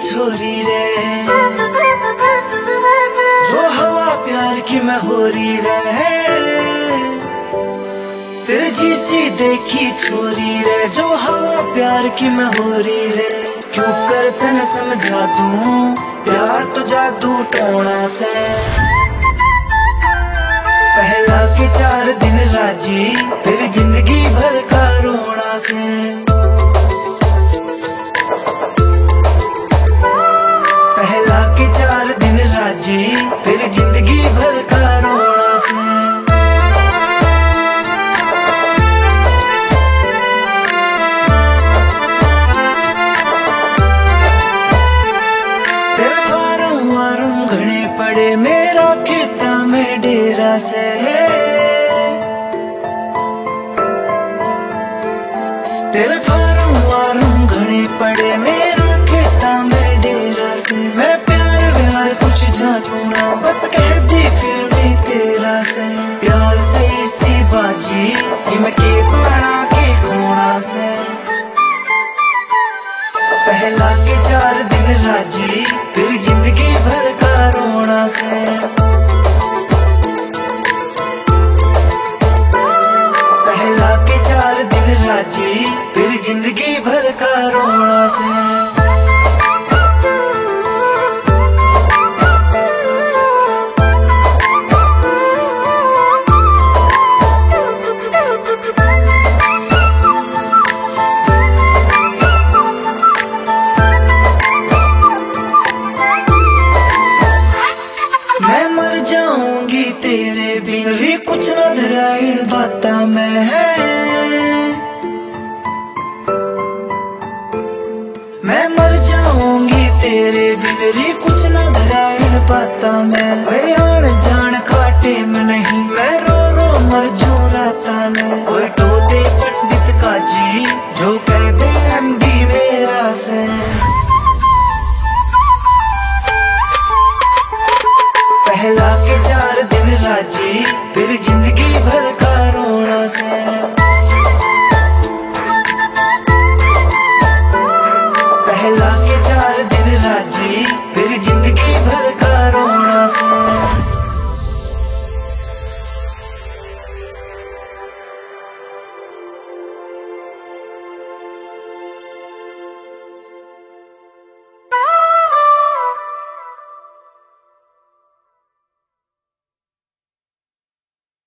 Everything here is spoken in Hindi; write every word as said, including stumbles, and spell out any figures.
छोरी रे, जो हवा प्यार की मैं हो रही रे। तेरे जैसी देखी छोरी रे, जो हवा प्यार की मैं हो रही रे। क्यों कर तन समझा दूं, प्यार तो जादू टोना से। पहला के चार दिन राजी, फिर जिंदगी भर का रोना से। पहला के चार दिन राजी, फिर जिंदगी भर का रोना से। तेरे फारम वारम घने पड़े, मेरा खेता में डेरा से। तेरे फारम वारम घने पड़े, मेरा खेता में डेरा से। मैं प्यार व्यार कुछ जानू ना, बस कहती फिर भी तेरा से। प्यार से इसी बाजी, ये मैं के पड़ा के खोना से। पहला के चार दिन राजी, फिर जिंदगी भर का रोना से। पहला के चार दिन राजी, फिर जिंदगी भर का रोना से। मैं मर जाऊंगी तेरे बिन, रे कुछ न धराइन बाता मैं है। मैं मर जाऊंगी तेरे बिन, रे कुछ न धराइन बाता मैं। मेरे आन जान काटे में नहीं, मैं रो रो मर जू राता में।